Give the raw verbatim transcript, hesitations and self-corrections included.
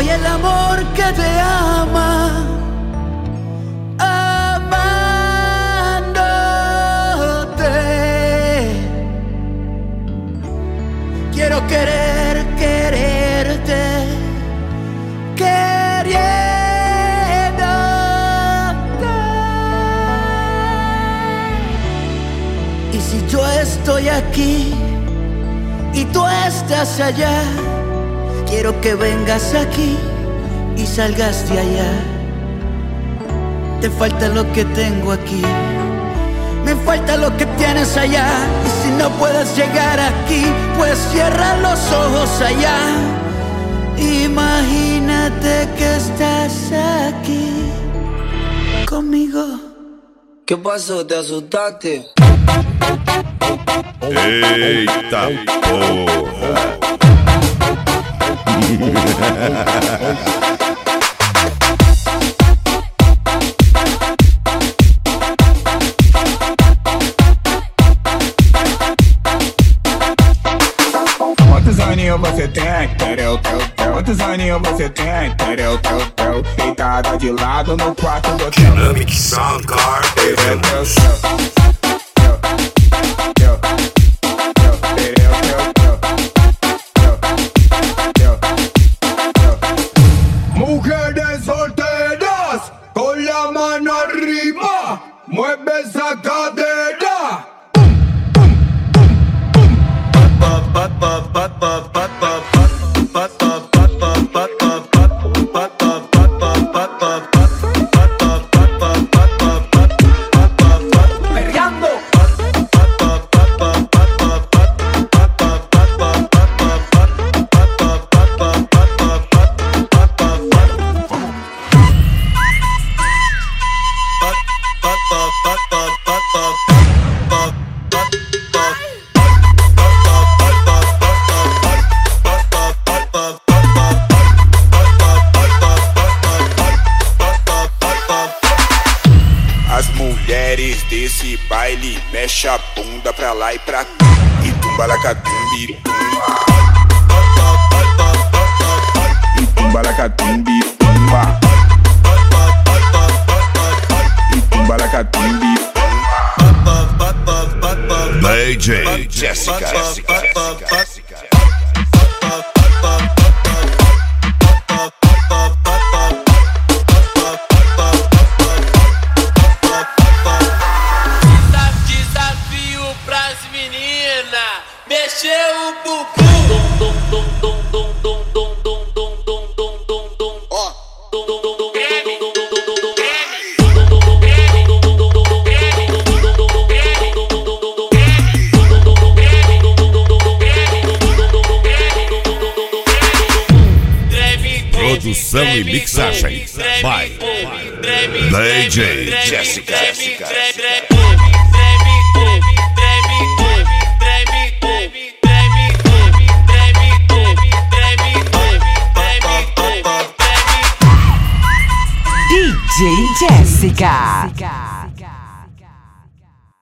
soy el amor que te ama, amándote. Quiero querer, quererte, queriéndote. Y si yo estoy aquí y tú estás allá, quiero que vengas aquí y salgas de allá. Te falta lo que tengo aquí, me falta lo que tienes allá. Y si no puedes llegar aquí, pues cierra los ojos allá. Imagínate que estás aquí conmigo. ¿Qué pasó? ¿Te asustaste? Eita porra! Quantos aninhos você tem? Tereu, teu, teu. Quantos aninhos você tem? Tereu, teu, teu. Deitada de lado no quarto do hotel. Dynamic Sound Car. Tereu, teu, teu. Teu, teu, teu. Tereu, teu, teu. Teu, teu, teu. Mujeres solteras, con la mano arriba, mueve esa cadera. Desse baile, mexe a bunda pra lá e pra cá e tumba lacatumbi, tumba. E tumba lacatumbi, tumba. E tumba lacatumbi, tumba. D J Jessica, Jessica, Jessica. Mexeu o bubu. Produção e mixagem by D J Jessica, Jessica. D J Jessica.